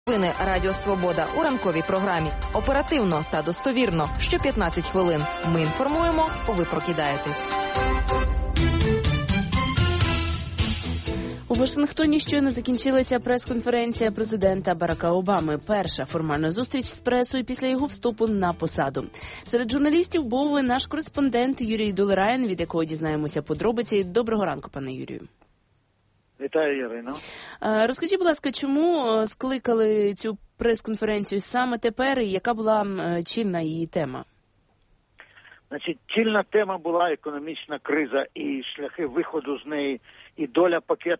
Новини Радіо Свобода у ранковій програмі. Оперативно та достовірно. Що 15 хвилин. Ми інформуємо, ви прокидаєтесь. У Вашингтоні щойно закінчилася прес-конференція президента Барака Обами. Перша формальна зустріч з пресою після його вступу на посаду. Серед журналістів був і наш кореспондент Юрій Долерайн, від якого дізнаємося подробиці. Доброго ранку, пане Юрію. Вітаю, Ірино. Розкажіть, будь ласка, чому скликали цю прес-конференцію саме тепер і яка була чільна її тема? Значить, чільна тема була економічна криза і шляхи виходу з неї, і доля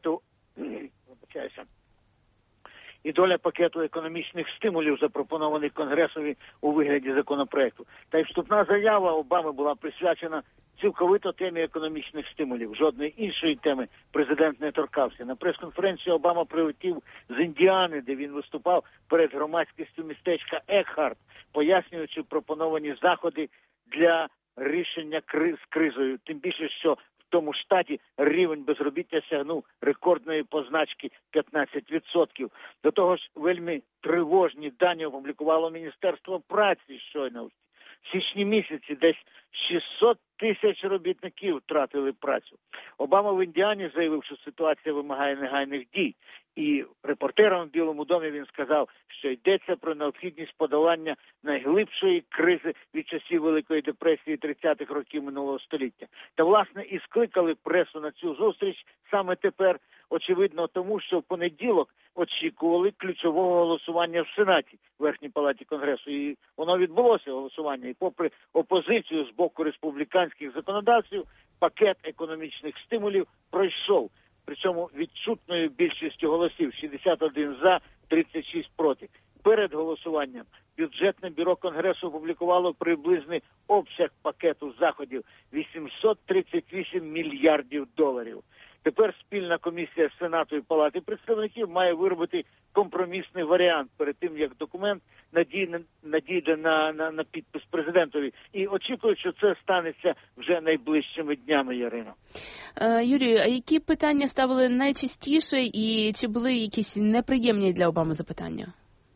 пакету економічних стимулів, запропонованих Конгресові у вигляді законопроекту. Та й вступна заява Обами була присвячена цілковито темі економічних стимулів. Жодної іншої теми президент не торкався. На прес-конференцію Обама прилетів з Індіани, де він виступав перед громадськістю містечка Екхарт, пояснюючи пропоновані заходи для рішення з кризою. Тим більше, що в тому штаті рівень безробіття сягнув рекордної позначки 15%. До того ж, вельми тривожні дані опублікувало Міністерство праці щойно. В січні місяці десь 600 тисяч робітників втратили працю. Обама в Індіані заявив, що ситуація вимагає негайних дій. І репортерам в Білому домі він сказав, що йдеться про необхідність подолання найглибшої кризи від часів Великої депресії 30-х років минулого століття. Та, власне, і скликали пресу на цю зустріч саме тепер, очевидно, тому що в понеділок очікували ключового голосування в Сенаті, Верхній палаті Конгресу. І воно відбулося, голосування. І попри опозицію з боку республіканських законодавців, пакет економічних стимулів пройшов. Причому відчутною більшістю голосів – 61 за, 36 проти. Перед голосуванням бюджетне бюро Конгресу опублікувало приблизний обсяг пакету заходів – 838 мільярдів доларів. Тепер спільна комісія Сенату і Палати представників має виробити компромісний варіант перед тим, як документ надійде на підпис президентові. І очікують, що це станеться вже найближчими днями, Ярино. Юрію, а які питання ставили найчастіше і чи були якісь неприємні для Обами запитання?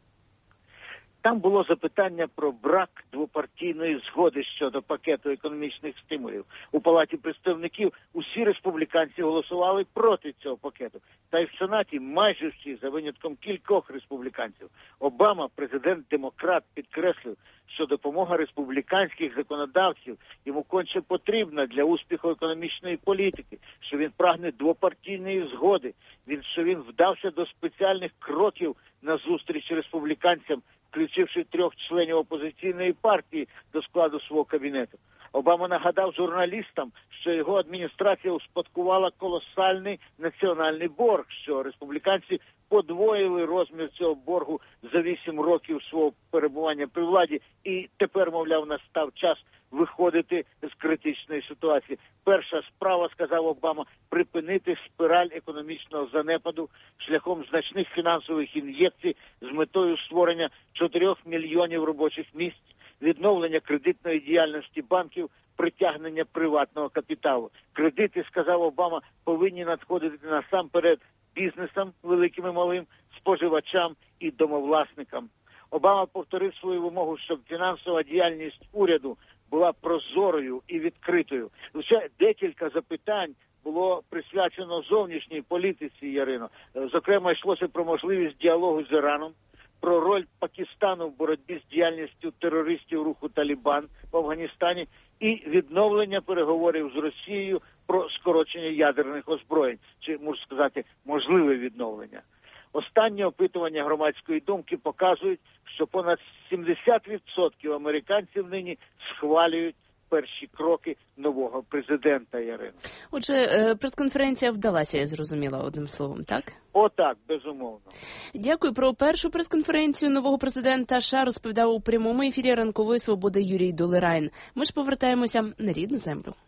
Там було запитання про брак двопартійної згоди щодо пакету економічних стимулів. У Палаті представників усі республіканці голосували проти цього пакету. Та й в Сенаті майже всі, за винятком кількох республіканців. Обама, президент-демократ, підкреслив, що допомога республіканських законодавців йому конче потрібна для успіху економічної політики, що він прагне двопартійної згоди, що він вдався до спеціальних кроків на зустріч республіканцям, включивши 3 членів опозиційної партії до складу свого кабінету. Обама нагадав журналістам, що його адміністрація успадкувала колосальний національний борг, що республіканці подвоїли розмір цього боргу за 8 років свого перебування при владі і тепер, мовляв, настав час виходити з критичної ситуації. Перша справа, сказав Обама, припинити спіраль економічного занепаду шляхом значних фінансових ін'єкцій з метою створення 4 мільйонів робочих місць, відновлення кредитної діяльності банків, притягнення приватного капіталу. Кредити, сказав Обама, повинні надходити насамперед бізнесам, великим і малим, споживачам і домовласникам. Обама повторив свою вимогу, щоб фінансова діяльність уряду була прозорою і відкритою. Лише декілька запитань було присвячено зовнішній політиці, Ярино. Зокрема, йшлося про можливість діалогу з Іраном, про роль Пакистану в боротьбі з діяльністю терористів руху Талібан в Афганістані і відновлення переговорів з Росією про скорочення ядерних озброєнь, чи, можна сказати, можливе відновлення. Останні опитування громадської думки показують, що понад 70% американців нині схвалюють перші кроки нового президента, Ярино. Отже, прес-конференція вдалася, я зрозуміла, одним словом, так? Отак, безумовно. Дякую. Про першу прес-конференцію нового президента США розповідав у прямому ефірі Ранкової Свободи Юрій Долерайн. Ми ж повертаємося на рідну землю.